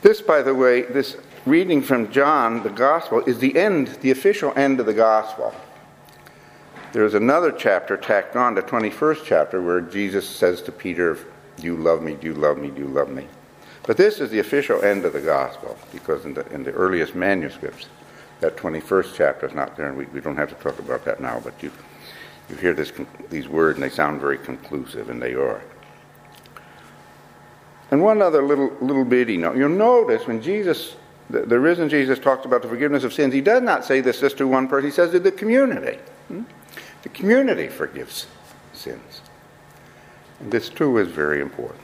This, by the way, this reading from John, the Gospel, is the end, the official end of the Gospel. There's another chapter tacked on, the 21st chapter, where Jesus says to Peter, "Do you love me? Do you love me? Do you love me?" But this is the official end of the Gospel, because in the earliest manuscripts, that 21st chapter is not there, and we don't have to talk about that now, but you hear these words, and they sound very conclusive, and they are. And one other little bitty note. You'll notice when Jesus, the risen Jesus, talks about the forgiveness of sins, he does not say this just to one person, he says to the community. The community forgives sins. And this, too, is very important.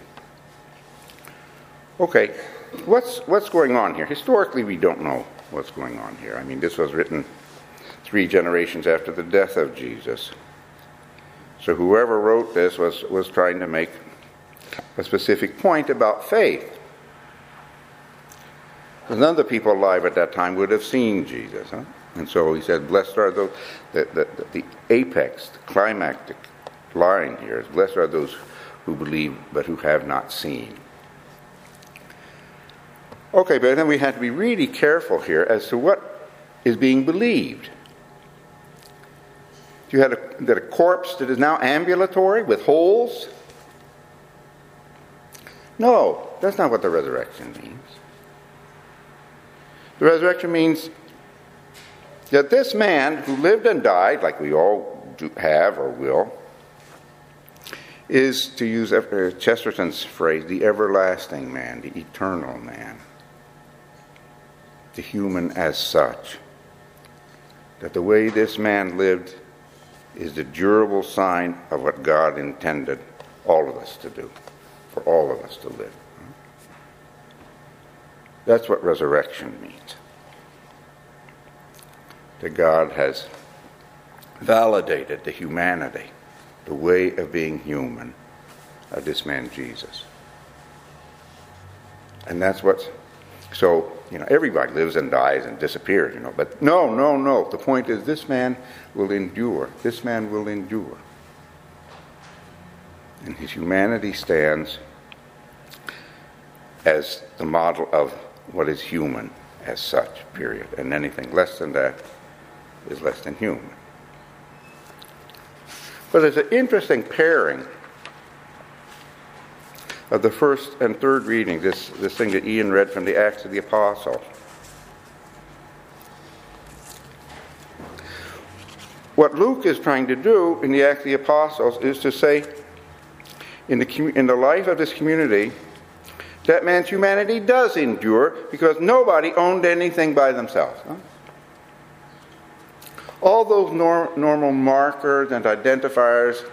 Okay, what's going on here? Historically, we don't know what's going on here. I mean, this was written 3 generations after the death of Jesus. So whoever wrote this was trying to make a specific point about faith. None of the people alive at that time would have seen Jesus. And so he said, blessed are those, the apex, the climactic line here is, blessed are those who believe but who have not seen. Okay, but then we have to be really careful here as to what is being believed. You had a corpse that is now ambulatory with holes? No, that's not what the resurrection means. The resurrection means that this man who lived and died, like we all have or will, is, to use Chesterton's phrase, the everlasting man, the eternal man, the human as such. That the way this man lived is the durable sign of what God intended all of us to do, for all of us to live. That's what resurrection means. That God has validated the humanity, the way of being human of this man Jesus. And that's what's... So, everybody lives and dies and disappears, But no. The point is this man will endure. This man will endure. And his humanity stands as the model of what is human as such, period. And anything less than that is less than human. But there's an interesting pairing of the first and third reading, this thing that Ian read from the Acts of the Apostles. What Luke is trying to do in the Acts of the Apostles is to say, in the life of this community, that man's humanity does endure because nobody owned anything by themselves. All those normal markers and identifiers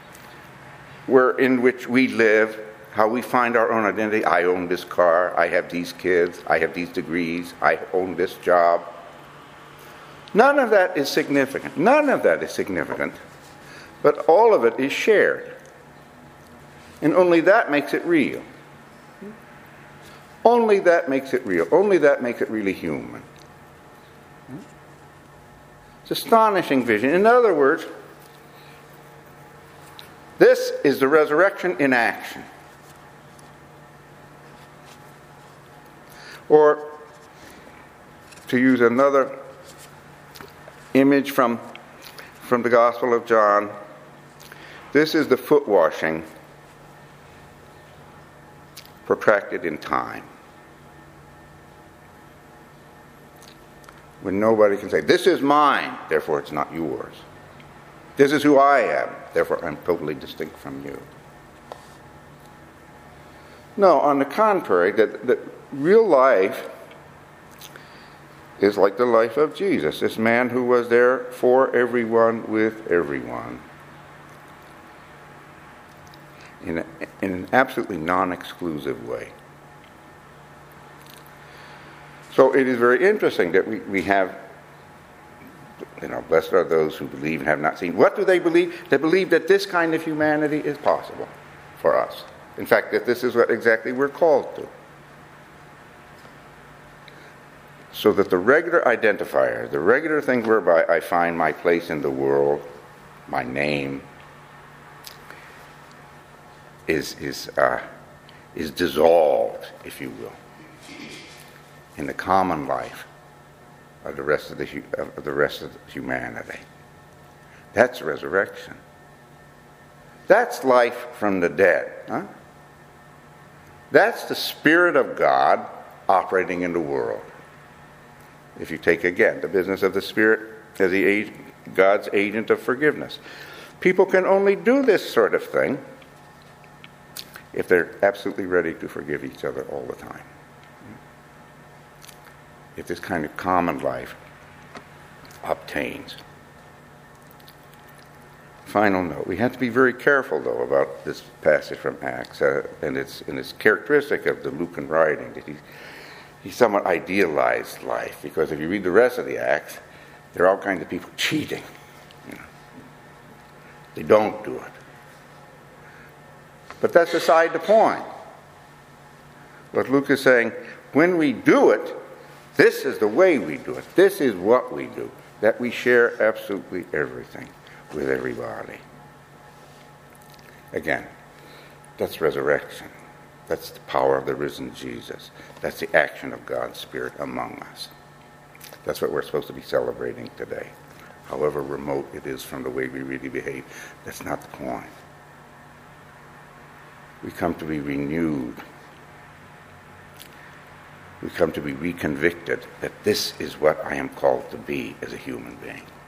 in which we live, how we find our own identity. I own this car, I have these kids, I have these degrees, I own this job. None of that is significant. But all of it is shared. And only that makes it real. Only that makes it real. Only that makes it really human. It's astonishing vision. In other words, this is the resurrection in action. Or, to use another image from the Gospel of John, this is the foot washing protracted in time. When nobody can say, this is mine, therefore it's not yours. This is who I am, therefore I'm totally distinct from you. No, on the contrary, that real life is like the life of Jesus, this man who was there for everyone, with everyone, in an absolutely non-exclusive way. So it is very interesting that we have, blessed are those who believe and have not seen. What do they believe? They believe that this kind of humanity is possible for us. In fact, that this is what exactly we're called to. So that the regular identifier, the regular thing whereby I find my place in the world, my name, is dissolved, if you will. in the common life of the rest of humanity. That's resurrection. That's life from the dead. Huh? That's the Spirit of God operating in the world. If you take, again, the business of the Spirit as God's agent of forgiveness. People can only do this sort of thing if they're absolutely ready to forgive each other all the time. If this kind of common life obtains. Final note. We have to be very careful, though, about this passage from Acts, and it's characteristic of the Lucan writing that he somewhat idealized life, because if you read the rest of the Acts, there are all kinds of people cheating. They don't do it. But that's beside the point. What Luke is saying, when we do it, this is the way we do it. This is what we do. That we share absolutely everything with everybody. Again, that's resurrection. That's the power of the risen Jesus. That's the action of God's Spirit among us. That's what we're supposed to be celebrating today. However remote it is from the way we really behave, that's not the point. We come to be renewed. We come to be reconvicted that this is what I am called to be as a human being.